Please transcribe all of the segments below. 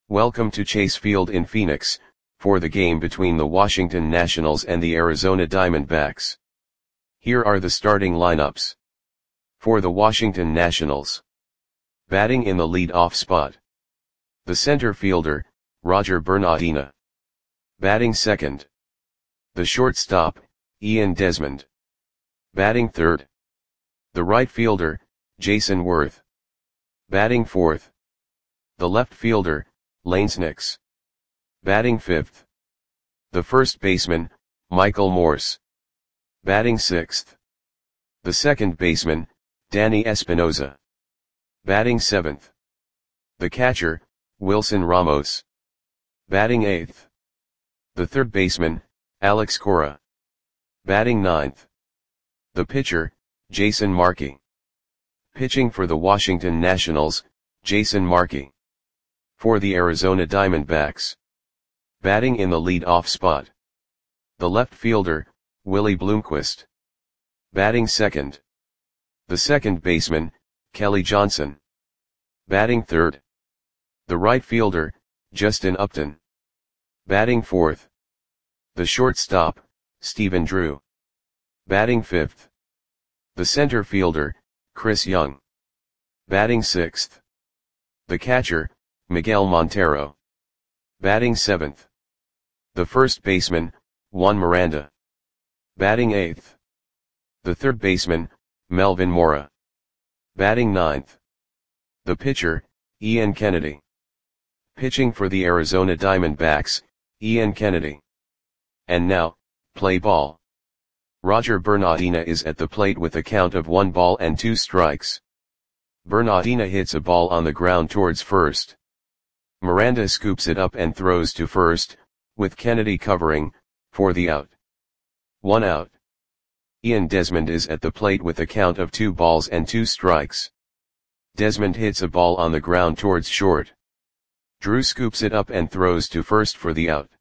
Welcome to Chase Field in Phoenix, for the game between the Washington Nationals and the Arizona Diamondbacks. Here are the starting lineups. For the Washington Nationals. Batting in the lead-off spot. The center fielder, Roger Bernardina. Batting second. The shortstop, Ian Desmond. Batting third. The right fielder, Jayson Werth. Batting fourth. The left fielder, Lance Nix. Batting fifth. The first baseman, Michael Morse. Batting sixth. The second baseman, Danny Espinosa. Batting seventh. The catcher, Wilson Ramos. Batting eighth. The third baseman, Alex Cora. Batting ninth. The pitcher, Jason Markey. Pitching for the Washington Nationals, Jason Markey. For the Arizona Diamondbacks. Batting in the lead-off spot. The left fielder, Willie Bloomquist. Batting second. The second baseman, Kelly Johnson. Batting third. The right fielder, Justin Upton. Batting fourth. The shortstop, Stephen Drew. Batting fifth. The center fielder, Chris Young. Batting sixth. The catcher, Miguel Montero. Batting seventh. The first baseman, Juan Miranda. Batting eighth. The third baseman, Melvin Mora. Batting ninth. The pitcher, Ian Kennedy. Pitching for the Arizona Diamondbacks, Ian Kennedy. And now, play ball. Roger Bernardina is at the plate with a count of 1-2 strikes. Bernardina hits a ball on the ground towards first. Miranda scoops it up and throws to first, with Kennedy covering, for the out. 1 out. Ian Desmond is at the plate with a count of 2-2 strikes. Desmond hits a ball on the ground towards short. Drew scoops it up and throws to first for the out.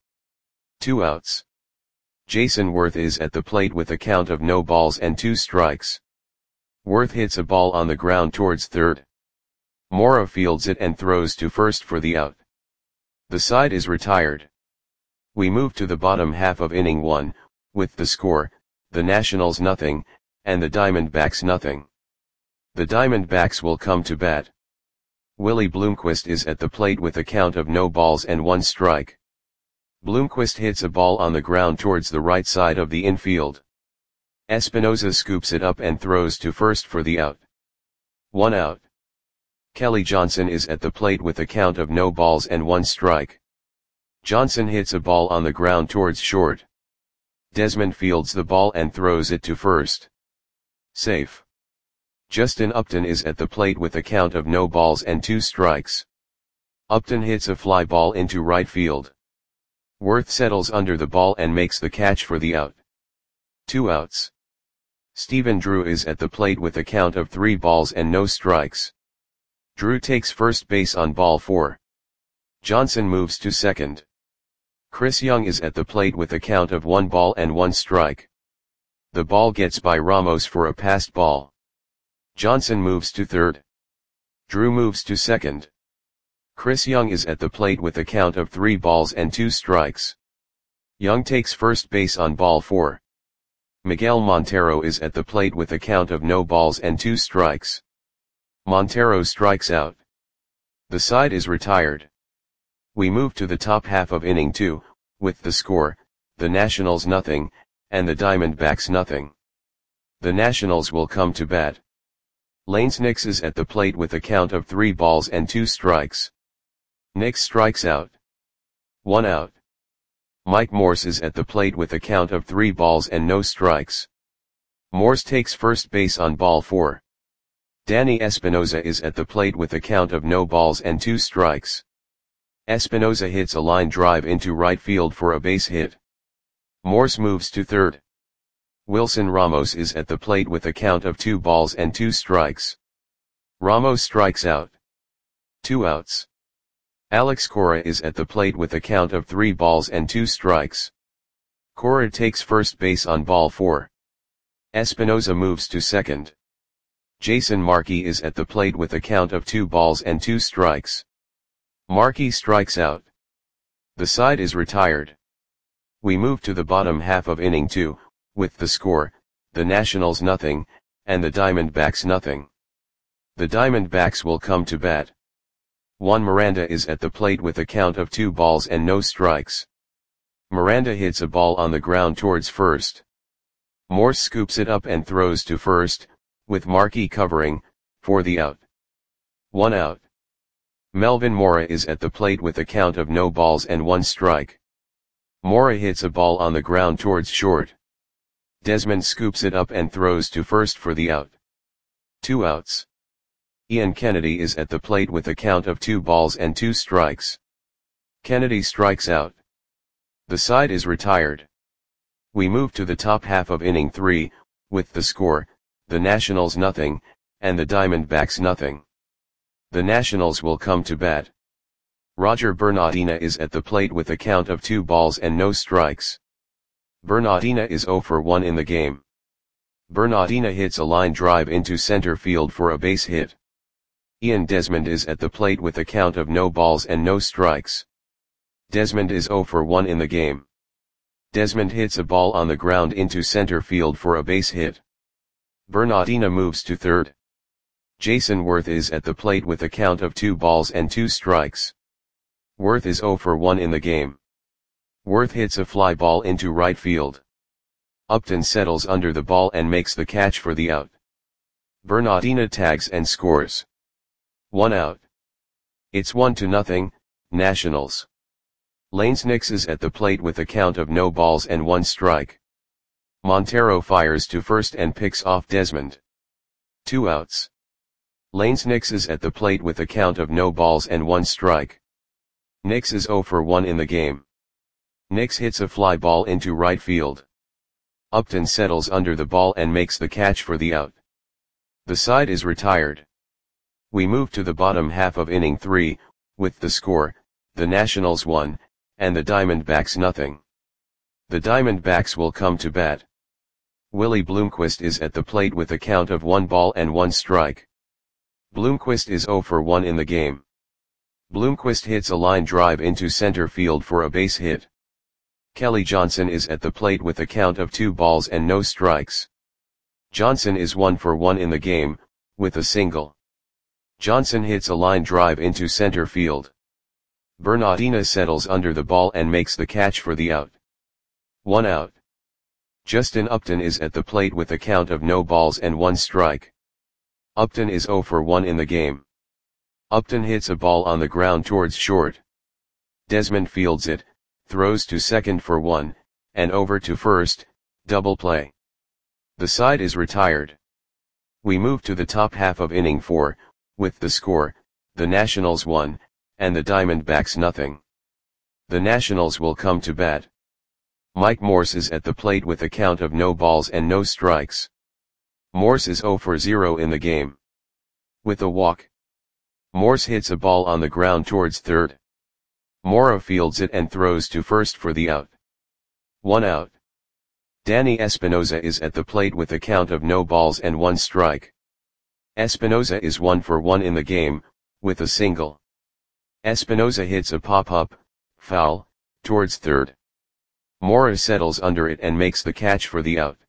2 outs. Jayson Werth is at the plate with a count of 0-2 strikes. Werth hits a ball on the ground towards third. Mora fields it and throws to first for the out. The side is retired. We move to the bottom half of inning 1, with the score, the Nationals 0, and the Diamondbacks 0. The Diamondbacks will come to bat. Willie Bloomquist is at the plate with a count of 0-1 strike. Bloomquist hits a ball on the ground towards the right side of the infield. Espinosa scoops it up and throws to first for the out. 1 out. Kelly Johnson is at the plate with a count of 0-1 strike. Johnson hits a ball on the ground towards short. Desmond fields the ball and throws it to first. Safe. Justin Upton is at the plate with a count of 0-2 strikes. Upton hits a fly ball into right field. Werth settles under the ball and makes the catch for the out. 2 outs. Stephen Drew is at the plate with a count of 3-0 strikes. Drew takes first base on ball 4. Johnson moves to second. Chris Young is at the plate with a count of 1-1 strike. The ball gets by Ramos for a passed ball. Johnson moves to third. Drew moves to second. Chris Young is at the plate with a count of 3-2 strikes. Young takes first base on ball 4. Miguel Montero is at the plate with a count of 0-2 strikes. Montero strikes out. The side is retired. We move to the top half of inning 2, with the score, the Nationals 0, and the Diamondbacks 0. The Nationals will come to bat. Lance Nix is at the plate with a count of 3-2 strikes. Nix strikes out. 1 out. Mike Morse is at the plate with a count of 3-0 strikes. Morse takes first base on ball 4. Danny Espinosa is at the plate with a count of 0-2 strikes. Espinosa hits a line drive into right field for a base hit. Morse moves to third. Wilson Ramos is at the plate with a count of 2-2 strikes. Ramos strikes out. 2 outs. Alex Cora is at the plate with a count of 3-2 strikes. Cora takes first base on ball 4. Espinosa moves to second. Jason Markey is at the plate with a count of 2-2 strikes. Markey strikes out. The side is retired. We move to the bottom half of inning 2, with the score, the Nationals nothing, and the Diamondbacks nothing. The Diamondbacks will come to bat. Juan Miranda is at the plate with a count of 2 balls and no strikes. Miranda hits a ball on the ground towards first. Morse scoops it up and throws to first, with Markey covering, for the out. 1 out. Melvin Mora is at the plate with a count of no balls and 1 strike. Mora hits a ball on the ground towards short. Desmond scoops it up and throws to first for the out. 2 outs. Ian Kennedy is at the plate with a count of 2 balls and 2 strikes. Kennedy strikes out. The side is retired. We move to the top half of inning 3, with the score, the Nationals nothing, and the Diamondbacks nothing. The Nationals will come to bat. Roger Bernardina is at the plate with a count of 2 balls and no strikes. Bernardina is 0 for 1 in the game. Bernardina hits a line drive into center field for a base hit. Ian Desmond is at the plate with a count of no balls and no strikes. Desmond is 0 for 1 in the game. Desmond hits a ball on the ground into center field for a base hit. Bernardina moves to third. Jason Worth is at the plate with a count of 2 balls and 2 strikes. Worth is 0 for 1 in the game. Worth hits a fly ball into right field. Upton settles under the ball and makes the catch for the out. Bernardina tags and scores. 1 out. It's 1-0, Nationals. Lanes Nix is at the plate with a count of no balls and 1 strike. Montero fires to first and picks off Desmond. 2 outs. Lanes Nix is at the plate with a count of no balls and 1 strike. Nix is 0 for 1 in the game. Nix hits a fly ball into right field. Upton settles under the ball and makes the catch for the out. The side is retired. We move to the bottom half of inning 3, with the score, the Nationals 1, and the Diamondbacks nothing. The Diamondbacks will come to bat. Willie Bloomquist is at the plate with a count of 1 ball and 1 strike. Bloomquist is 0 for 1 in the game. Bloomquist hits a line drive into center field for a base hit. Kelly Johnson is at the plate with a count of 2 balls and no strikes. Johnson is 1 for 1 in the game, with a single. Johnson hits a line drive into center field. Bernardina settles under the ball and makes the catch for the out. 1 out. Justin Upton is at the plate with a count of no balls and 1 strike. Upton is 0 for 1 in the game. Upton hits a ball on the ground towards short. Desmond fields it, throws to second for 1, and over to first, double play. The side is retired. We move to the top half of inning 4, with the score, the Nationals 1, and the Diamondbacks nothing. The Nationals will come to bat. Mike Morse is at the plate with a count of no balls and no strikes. Morse is 0 for 0 in the game. With a walk. Morse hits a ball on the ground towards third. Mora fields it and throws to first for the out. 1 out. Danny Espinoza is at the plate with a count of no balls and 1 strike. Espinoza is 1 for 1 in the game, with a single. Espinoza hits a pop-up, foul, towards third. Mora settles under it and makes the catch for the out.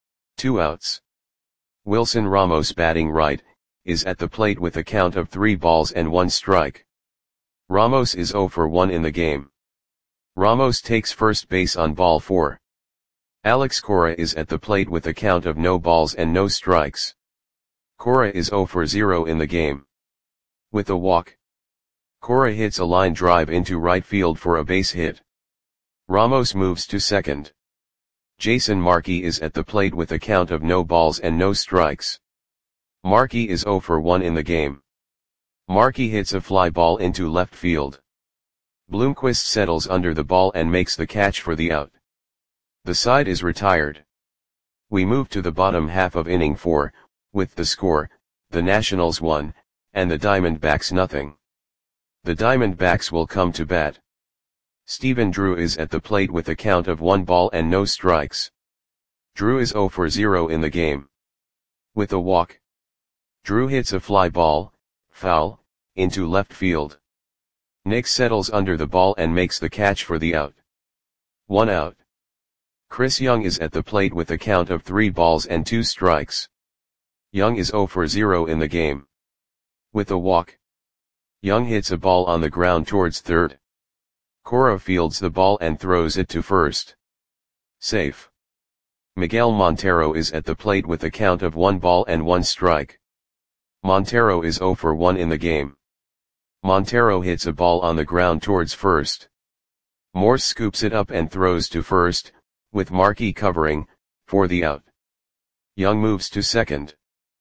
2 outs. Wilson Ramos, batting right, is at the plate with a count of 3 balls and 1 strike. Ramos is 0 for 1 in the game. Ramos takes first base on ball 4. Alex Cora is at the plate with a count of no balls and no strikes. Cora is 0 for 0 in the game. With a walk. Cora hits a line drive into right field for a base hit. Ramos moves to second. Jason Markey is at the plate with a count of no balls and no strikes. Markey is 0 for 1 in the game. Markey hits a fly ball into left field. Bloomquist settles under the ball and makes the catch for the out. The side is retired. We move to the bottom half of inning 4, with the score, the Nationals 1, and the Diamondbacks nothing. The Diamondbacks will come to bat. Stephen Drew is at the plate with a count of 1 ball and no strikes. Drew is 0 for 0 in the game. With a walk. Drew hits a fly ball, foul, into left field. Nick settles under the ball and makes the catch for the out. 1 out. Chris Young is at the plate with a count of 3 balls and 2 strikes. Young is 0 for 0 in the game. With a walk, Young hits a ball on the ground towards third. Cora fields the ball and throws it to first. Safe. Miguel Montero is at the plate with a count of 1 ball and 1 strike. Montero is 0 for 1 in the game. Montero hits a ball on the ground towards first. Morse scoops it up and throws to first, with Markey covering, for the out. Young moves to second.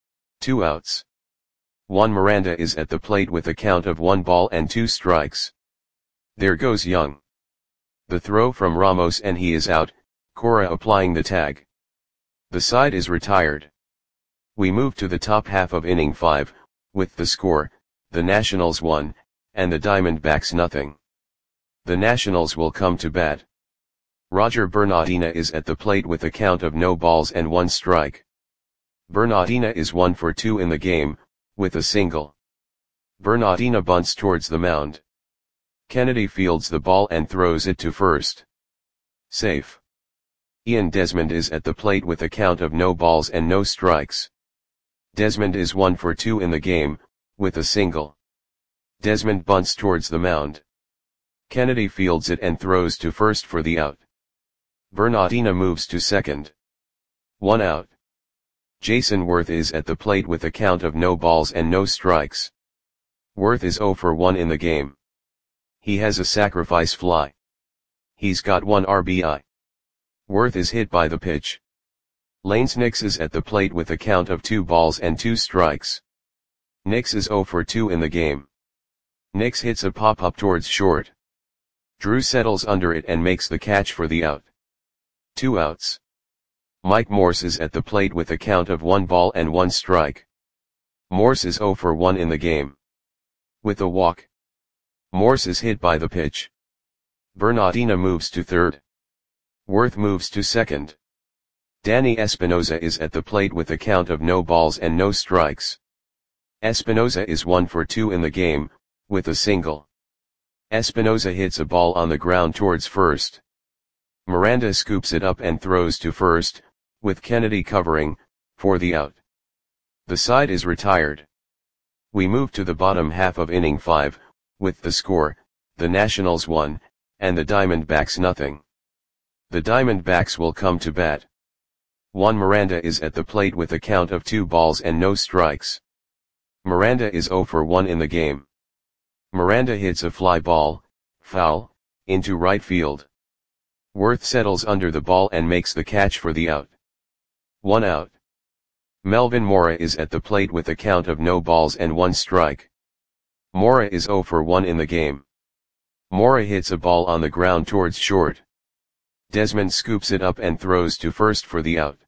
2 outs. Juan Miranda is at the plate with a count of 1 ball and 2 strikes. There goes Young. The throw from Ramos and he is out, Cora applying the tag. The side is retired. We move to the top half of inning 5, with the score, the Nationals 1, and the Diamondbacks nothing. The Nationals will come to bat. Roger Bernardina is at the plate with a count of no balls and 1 strike. Bernardina is 1 for 2 in the game, with a single. Bernardina bunts towards the mound. Kennedy fields the ball and throws it to first. Safe. Ian Desmond is at the plate with a count of no balls and no strikes. Desmond is 1 for 2 in the game, with a single. Desmond bunts towards the mound. Kennedy fields it and throws to first for the out. Bernardina moves to second. 1 out. Jason Worth is at the plate with a count of no balls and no strikes. Worth is 0 for 1 in the game. He has a sacrifice fly. He's got 1 RBI. Worth is hit by the pitch. Lanes Nix is at the plate with a count of 2 balls and 2 strikes. Nix is 0 for 2 in the game. Nix hits a pop-up towards short. Drew settles under it and makes the catch for the out. 2 outs. Mike Morse is at the plate with a count of 1 ball and 1 strike. Morse is 0 for 1 in the game. With a walk, Morse is hit by the pitch. Bernardina moves to third. Worth moves to second. Danny Espinosa is at the plate with a count of no balls and no strikes. Espinosa is 1 for 2 in the game, with a single. Espinosa hits a ball on the ground towards first. Miranda scoops it up and throws to first, with Kennedy covering, for the out. The side is retired. We move to the bottom half of inning 5, with the score, the Nationals 1, and the Diamondbacks nothing. The Diamondbacks will come to bat. Juan Miranda is at the plate with a count of 2 balls and no strikes. Miranda is 0 for 1 in the game. Miranda hits a fly ball, foul, into right field. Worth settles under the ball and makes the catch for the out. 1 out. Melvin Mora is at the plate with a count of no balls and 1 strike. Mora is 0 for 1 in the game. Mora hits a ball on the ground towards short. Desmond scoops it up and throws to first for the out.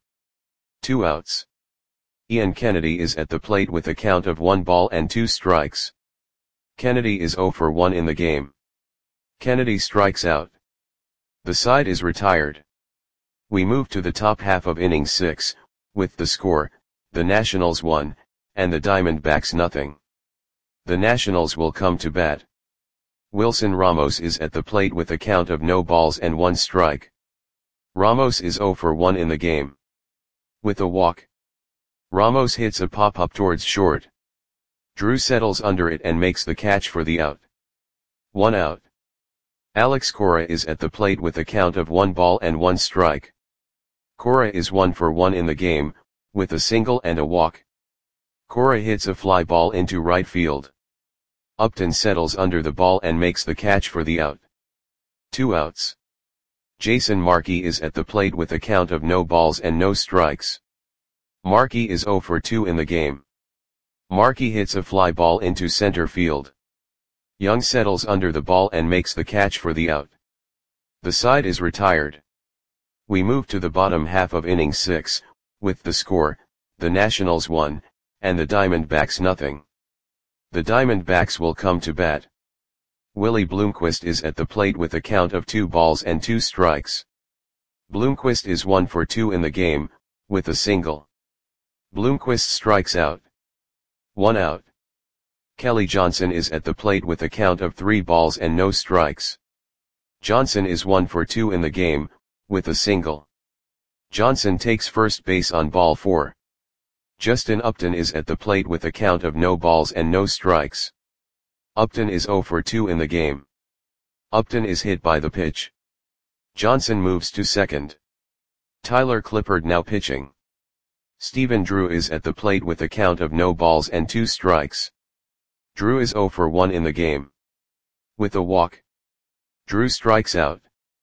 2 outs. Ian Kennedy is at the plate with a count of 1 ball and 2 strikes. Kennedy is 0 for 1 in the game. Kennedy strikes out. The side is retired. We move to the top half of inning 6, with the score, the Nationals 1, and the Diamondbacks nothing. The Nationals will come to bat. Wilson Ramos is at the plate with a count of no balls and 1 strike. Ramos is 0 for 1 in the game. With a walk, Ramos hits a pop-up towards short. Drew settles under it and makes the catch for the out. 1 out. Alex Cora is at the plate with a count of 1 ball and 1 strike. Cora is 1 for 1 in the game, with a single and a walk. Cora hits a fly ball into right field. Upton settles under the ball and makes the catch for the out. 2 outs. Jason Markey is at the plate with a count of no balls and no strikes. Markey is 0 for 2 in the game. Markey hits a fly ball into center field. Young settles under the ball and makes the catch for the out. The side is retired. We move to the bottom half of inning 6, with the score, the Nationals 1, and the Diamondbacks nothing. The Diamondbacks will come to bat. Willie Bloomquist is at the plate with a count of 2 balls and 2 strikes. Bloomquist is 1 for 2 in the game, with a single. Bloomquist strikes out. 1 out. Kelly Johnson is at the plate with a count of 3 balls and no strikes. Johnson is 1 for 2 in the game, with a single. Johnson takes first base on ball 4. Justin Upton is at the plate with a count of no balls and no strikes. Upton is 0 for 2 in the game. Upton is hit by the pitch. Johnson moves to second. Tyler Clippard now pitching. Stephen Drew is at the plate with a count of no balls and 2 strikes. Drew is 0 for 1 in the game. With a walk, Drew strikes out.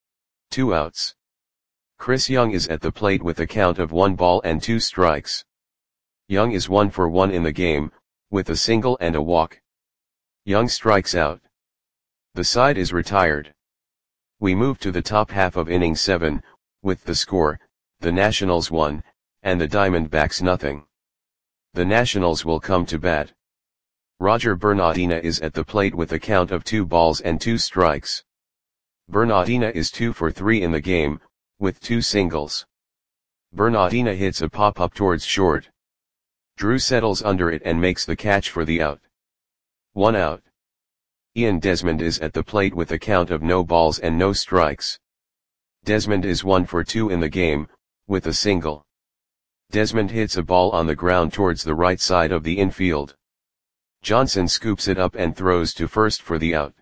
2 outs. Chris Young is at the plate with a count of 1 ball and 2 strikes. Young is 1 for 1 in the game, with a single and a walk. Young strikes out. The side is retired. We move to the top half of inning 7, with the score, the Nationals 1, and the Diamondbacks nothing. The Nationals will come to bat. Roger Bernardina is at the plate with a count of 2 balls and 2 strikes. Bernardina is 2 for 3 in the game, with 2 singles. Bernardina hits a pop-up towards short. Drew settles under it and makes the catch for the out. 1 out. Ian Desmond is at the plate with a count of no balls and no strikes. Desmond is 1 for 2 in the game, with a single. Desmond hits a ball on the ground towards the right side of the infield. Johnson scoops it up and throws to first for the out.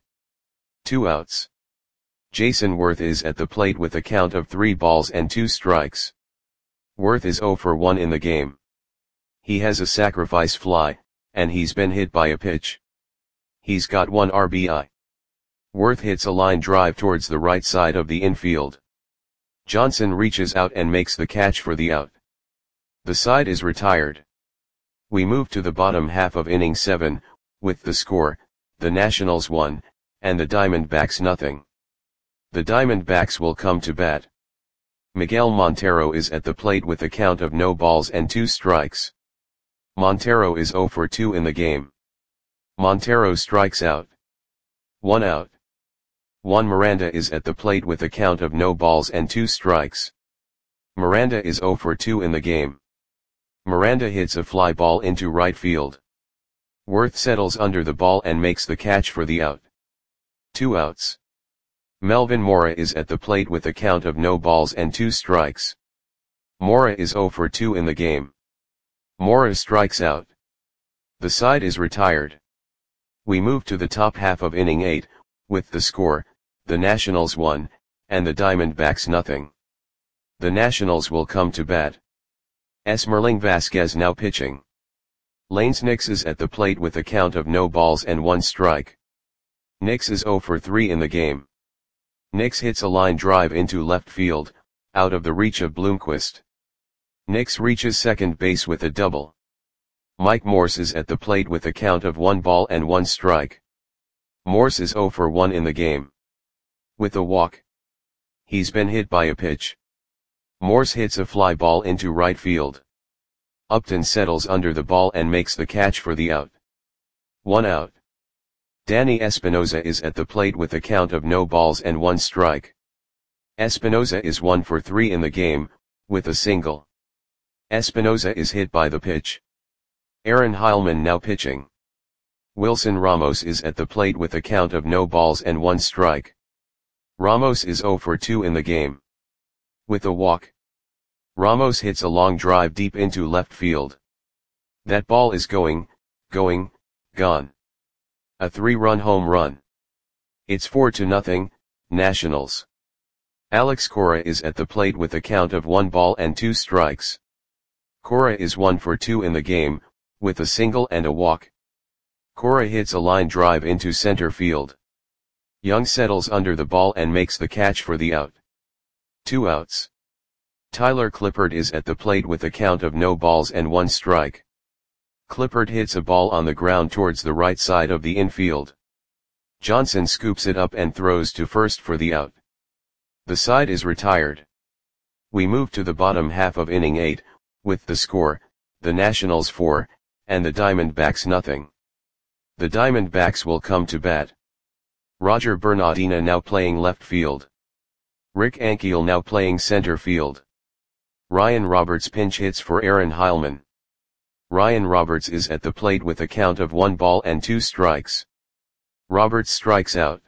2 outs. Jason Worth is at the plate with a count of 3 balls and 2 strikes. Worth is 0 for 1 in the game. He has a sacrifice fly, and he's been hit by a pitch. He's got 1 RBI. Worth hits a line drive towards the right side of the infield. Johnson reaches out and makes the catch for the out. The side is retired. We move to the bottom half of inning 7, with the score, the Nationals 1, and the Diamondbacks nothing. The Diamondbacks will come to bat. Miguel Montero is at the plate with a count of no balls and 2 strikes. Montero is 0 for 2 in the game. Montero strikes out. 1 out. Juan Miranda is at the plate with a count of no balls and 2 strikes. Miranda is 0 for 2 in the game. Miranda hits a fly ball into right field. Worth settles under the ball and makes the catch for the out. 2 outs. Melvin Mora is at the plate with a count of no balls and 2 strikes. Mora is 0 for 2 in the game. Mora strikes out. The side is retired. We move to the top half of inning 8, with the score, the Nationals 1, and the Diamondbacks nothing. The Nationals will come to bat. Esmerling Vasquez now pitching. Lanes Nix is at the plate with a count of no balls and 1 strike. Nix is 0 for 3 in the game. Nix hits a line drive into left field, out of the reach of Bloomquist. Nix reaches second base with a double. Mike Morse is at the plate with a count of 1 ball and 1 strike. Morse is 0 for 1 in the game. With a walk. He's been hit by a pitch. Morse hits a fly ball into right field. Upton settles under the ball and makes the catch for the out. 1 out. Danny Espinoza is at the plate with a count of no balls and 1 strike. Espinoza is 1 for 3 in the game, with a single. Espinoza is hit by the pitch. Aaron Heilman now pitching. Wilson Ramos is at the plate with a count of no balls and 1 strike. Ramos is 0 for 2 in the game. With a walk. Ramos hits a long drive deep into left field. That ball is gone. A 3-run home run. It's 4-0, Nationals. Alex Cora is at the plate with a count of 1 ball and 2 strikes. Cora is 1 for 2 in the game, with a single and a walk. Cora hits a line drive into center field. Young settles under the ball and makes the catch for the out. 2 outs. Tyler Clippard is at the plate with a count of no balls and 1 strike. Clippard hits a ball on the ground towards the right side of the infield. Johnson scoops it up and throws to first for the out. The side is retired. We move to the bottom half of inning 8, with the score, the Nationals 4, and the Diamondbacks nothing. The Diamondbacks will come to bat. Roger Bernardina now playing left field. Rick Ankiel now playing center field. Ryan Roberts pinch hits for Aaron Heilman. Ryan Roberts is at the plate with a count of 1 ball and 2 strikes. Roberts strikes out.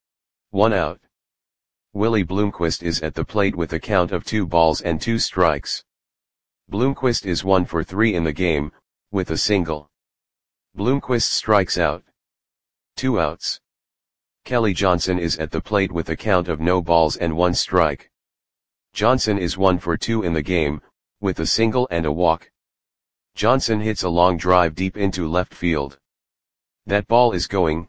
1 out. Willie Bloomquist is at the plate with a count of 2 balls and 2 strikes. Bloomquist is 1 for 3 in the game, with a single. Bloomquist strikes out. 2 outs. Kelly Johnson is at the plate with a count of no balls and 1 strike. Johnson is 1 for 2 in the game, with a single and a walk. Johnson hits a long drive deep into left field. That ball is going,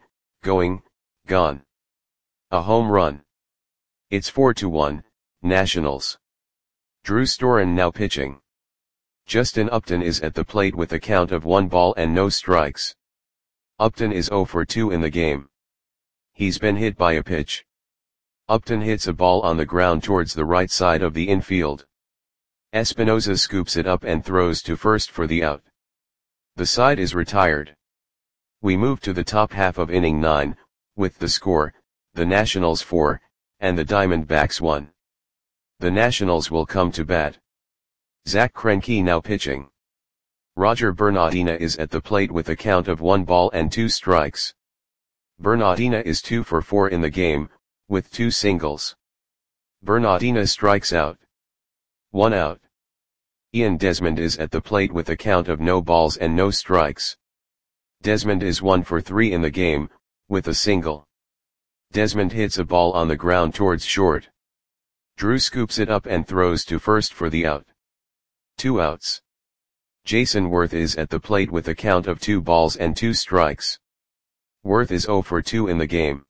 gone. A home run. It's 4-1, Nationals. Drew Storen now pitching. Justin Upton is at the plate with a count of 1 ball and no strikes. Upton is 0 for 2 in the game. He's been hit by a pitch. Upton hits a ball on the ground towards the right side of the infield. Espinosa scoops it up and throws to first for the out. The side is retired. We move to the top half of inning 9, with the score, the Nationals 4, and the Diamondbacks 1. The Nationals will come to bat. Zach Greinke now pitching. Roger Bernardina is at the plate with a count of 1 ball and 2 strikes. Bernardina is 2 for 4 in the game, with 2 singles. Bernardina strikes out. 1 out. Ian Desmond is at the plate with a count of no balls and no strikes. Desmond is 1 for 3 in the game, with a single. Desmond hits a ball on the ground towards short. Drew scoops it up and throws to first for the out. 2 outs. Jason Worth is at the plate with a count of 2 balls and 2 strikes. Worth is 0 for 2 in the game.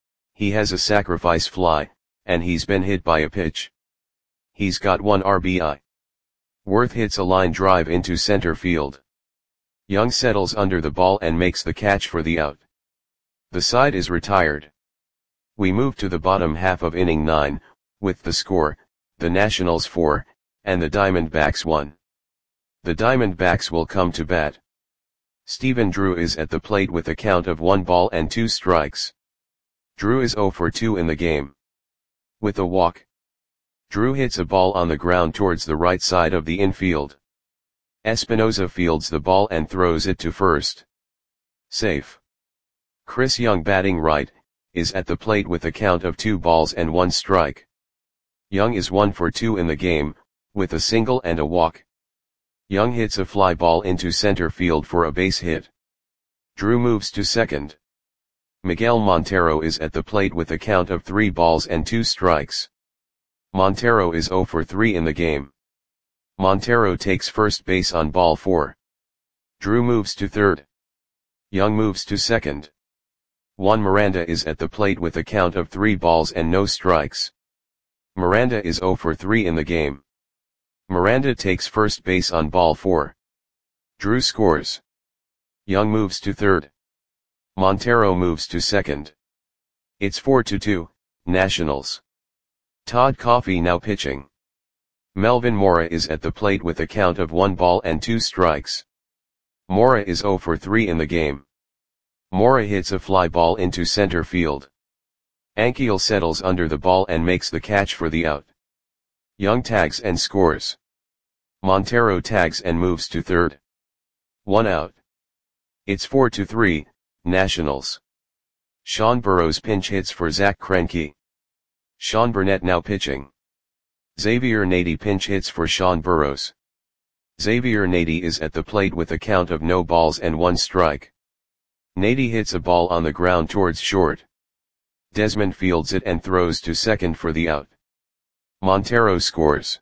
He has a sacrifice fly, and he's been hit by a pitch. He's got 1 RBI. Worth hits a line drive into center field. Young settles under the ball and makes the catch for the out. The side is retired. We move to the bottom half of inning 9, with the score, the Nationals 4, and the Diamondbacks 1. The Diamondbacks will come to bat. Stephen Drew is at the plate with a count of 1 ball and 2 strikes. Drew is 0 for 2 in the game. With a walk. Drew hits a ball on the ground towards the right side of the infield. Espinosa fields the ball and throws it to first. Safe. Chris Young batting right, is at the plate with a count of 2 balls and 1 strike. Young is 1 for 2 in the game, with a single and a walk. Young hits a fly ball into center field for a base hit. Drew moves to second. Miguel Montero is at the plate with a count of 3 balls and 2 strikes. Montero is 0 for 3 in the game. Montero takes first base on ball 4. Drew moves to third. Young moves to second. Juan Miranda is at the plate with a count of 3 balls and no strikes. Miranda is 0 for 3 in the game. Miranda takes first base on ball 4. Drew scores. Young moves to third. Montero moves to second. It's 4-2, Nationals. Todd Coffey now pitching. Melvin Mora is at the plate with a count of 1 ball and 2 strikes. Mora is 0 for 3 in the game. Mora hits a fly ball into center field. Ankiel settles under the ball and makes the catch for the out. Young tags and scores. Montero tags and moves to third. 1 out. It's 4-3, Nationals. Sean Burrows pinch hits for Zach Greinke. Sean Burnett now pitching. Xavier Nady pinch hits for Sean Burrows. Xavier Nady is at the plate with a count of no balls and 1 strike. Nady hits a ball on the ground towards short. Desmond fields it and throws to second for the out. Montero scores.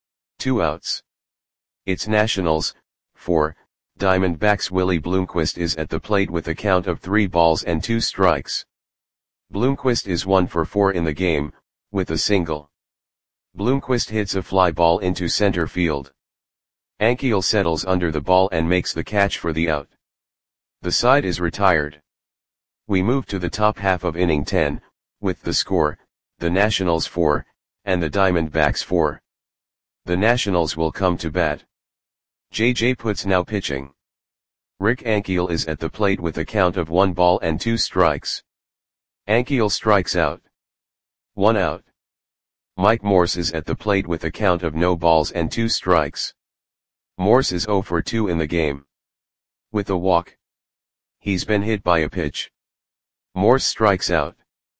2 outs. It's Nationals, 4, Diamondbacks. Willie Bloomquist is at the plate with a count of 3 balls and 2 strikes. Bloomquist is 1 for 4 in the game, with a single. Bloomquist hits a fly ball into center field. Ankiel settles under the ball and makes the catch for the out. The side is retired. We move to the top half of inning 10, with the score, the Nationals 4, and the Diamondbacks 4. The Nationals will come to bat. J.J. Putz now pitching. Rick Ankiel is at the plate with a count of 1 ball and 2 strikes. Ankiel strikes out. 1 out. Mike Morse is at the plate with a count of no balls and 2 strikes. Morse is 0 for 2 in the game. With a walk. He's been hit by a pitch. Morse strikes out.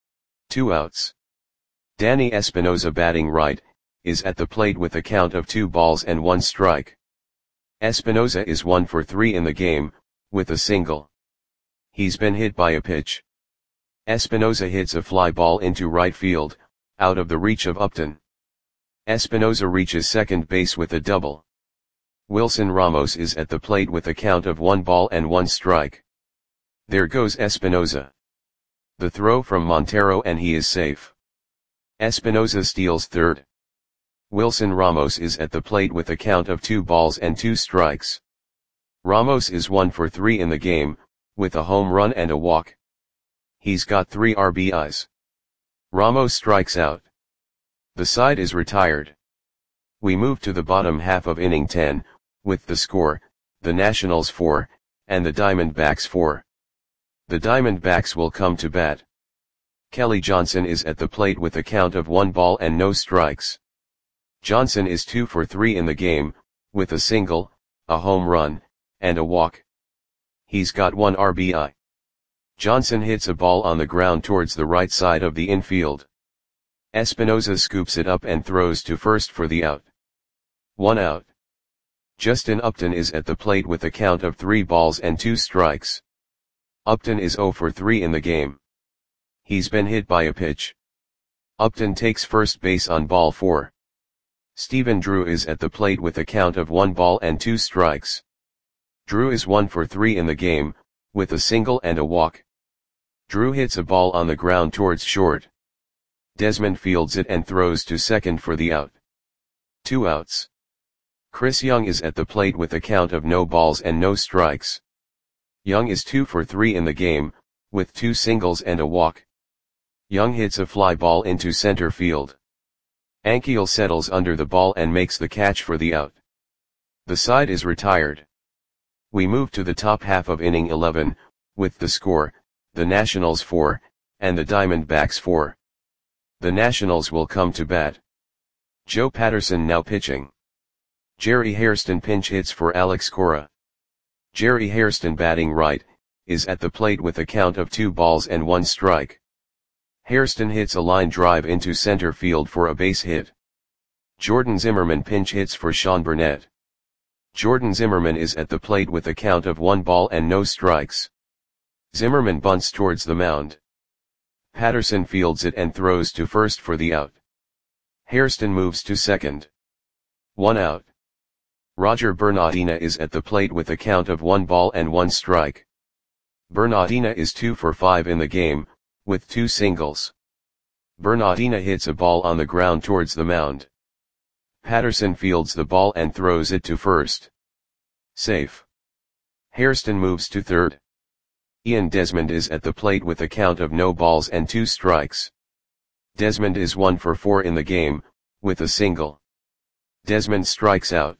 2 outs. Danny Espinosa, batting right, is at the plate with a count of 2 balls and 1 strike. Espinosa is 1 for 3 in the game, with a single. He's been hit by a pitch. Espinosa hits a fly ball into right field, out of the reach of Upton. Espinosa reaches second base with a double. Wilson Ramos is at the plate with a count of 1 ball and 1 strike. There goes Espinosa. The throw from Montero and he is safe. Espinosa steals third. Wilson Ramos is at the plate with a count of 2 balls and 2 strikes. Ramos is 1 for 3 in the game, with a home run and a walk. He's got 3 RBIs. Ramos strikes out. The side is retired. We move to the bottom half of inning 10, with the score, the Nationals 4, and the Diamondbacks 4. The Diamondbacks will come to bat. Kelly Johnson is at the plate with a count of 1 ball and no strikes. Johnson is 2 for 3 in the game, with a single, a home run, and a walk. He's got 1 RBI. Johnson hits a ball on the ground towards the right side of the infield. Espinosa scoops it up and throws to first for the out. 1 out. Justin Upton is at the plate with a count of 3 balls and 2 strikes. Upton is 0 for 3 in the game. He's been hit by a pitch. Upton takes first base on ball 4. Stephen Drew is at the plate with a count of 1 ball and 2 strikes. Drew is 1 for 3 in the game, with a single and a walk. Drew hits a ball on the ground towards short. Desmond fields it and throws to second for the out. 2 outs. Chris Young is at the plate with a count of no balls and no strikes. Young is 2 for 3 in the game, with 2 singles and a walk. Young hits a fly ball into center field. Ankiel settles under the ball and makes the catch for the out. The side is retired. We move to the top half of inning 11, with the score, the Nationals 4, and the Diamondbacks 4. The Nationals will come to bat. Joe Patterson now pitching. Jerry Hairston pinch hits for Alex Cora. Jerry Hairston, batting right, is at the plate with a count of 2 balls and 1 strike. Hairston hits a line drive into center field for a base hit. Jordan Zimmerman pinch hits for Sean Burnett. Jordan Zimmerman is at the plate with a count of 1 ball and no strikes. Zimmerman bunts towards the mound. Patterson fields it and throws to first for the out. Hairston moves to second. 1 out. Roger Bernardina is at the plate with a count of 1 ball and 1 strike. Bernardina is 2 for 5 in the game, with 2 singles. Bernardina hits a ball on the ground towards the mound. Patterson fields the ball and throws it to first. Safe. Hairston moves to third. Ian Desmond is at the plate with a count of no balls and 2 strikes. Desmond is 1 for 4 in the game, with a single. Desmond strikes out.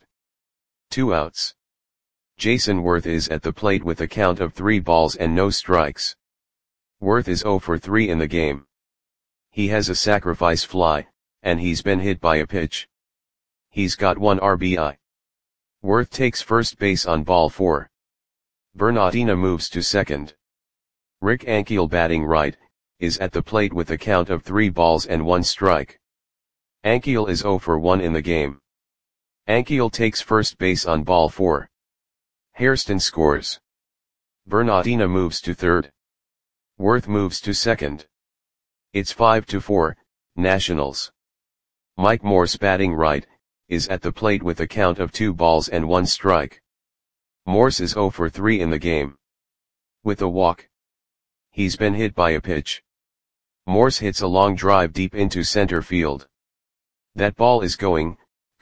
2 outs. Jason Worth is at the plate with a count of 3 balls and no strikes. Worth is 0 for 3 in the game. He has a sacrifice fly, and he's been hit by a pitch. He's got 1 RBI. Worth takes first base on ball 4. Bernardina moves to second. Rick Ankiel, batting right, is at the plate with a count of 3 balls and 1 strike. Ankiel is 0 for 1 in the game. Ankiel takes first base on ball 4. Hairston scores. Bernardina moves to third. Worth moves to second. It's 5-4, Nationals. Mike Morse, batting right, is at the plate with a count of 2 balls and 1 strike. Morse is 0 for 3 in the game. With a walk. He's been hit by a pitch. Morse hits a long drive deep into center field. That ball is going,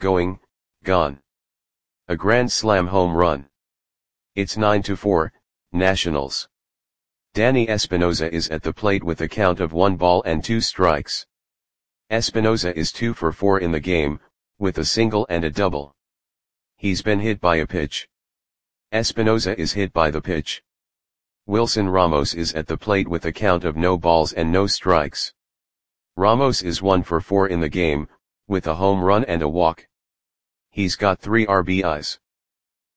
gone. A grand slam home run. It's 9-4, Nationals. Danny Espinosa is at the plate with a count of 1 ball and 2 strikes. Espinosa is 2 for 4 in the game, with a single and a double. He's been hit by a pitch. Espinosa is hit by the pitch. Wilson Ramos is at the plate with a count of no balls and no strikes. Ramos is 1 for 4 in the game, with a home run and a walk. He's got 3 RBIs.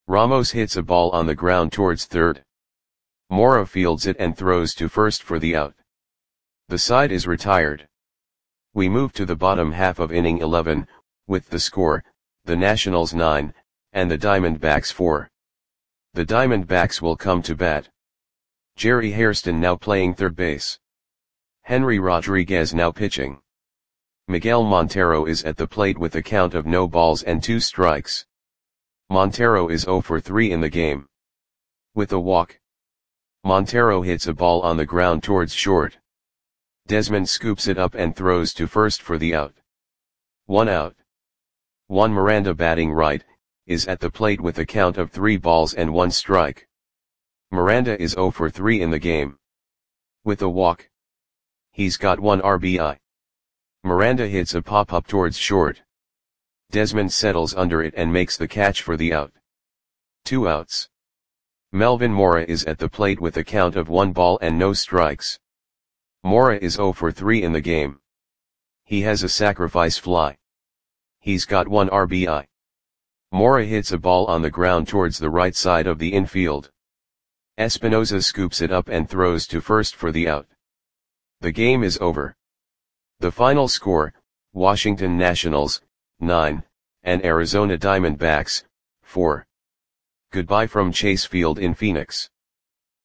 Ramos hits a ball on the ground towards third. Mora fields it and throws to first for the out. The side is retired. We move to the bottom half of inning 11, with the score, the Nationals 9, and the Diamondbacks 4. The Diamondbacks will come to bat. Jerry Hairston now playing third base. Henry Rodriguez now pitching. Miguel Montero is at the plate with a count of no balls and 2 strikes. Montero is 0 for 3 in the game. With a walk. Montero hits a ball on the ground towards short. Desmond scoops it up and throws to first for the out. 1 out. Juan Miranda batting right, is at the plate with a count of 3 balls and 1 strike. Miranda is 0 for 3 in the game. With a walk. He's got 1 RBI. Miranda hits a pop-up towards short. Desmond settles under it and makes the catch for the out. 2 outs. Melvin Mora is at the plate with a count of 1 ball and no strikes. Mora is 0 for 3 in the game. He has a sacrifice fly. He's got 1 RBI. Mora hits a ball on the ground towards the right side of the infield. Espinosa scoops it up and throws to first for the out. The game is over. The final score, Washington Nationals, 9, and Arizona Diamondbacks, 4. Goodbye from Chase Field in Phoenix.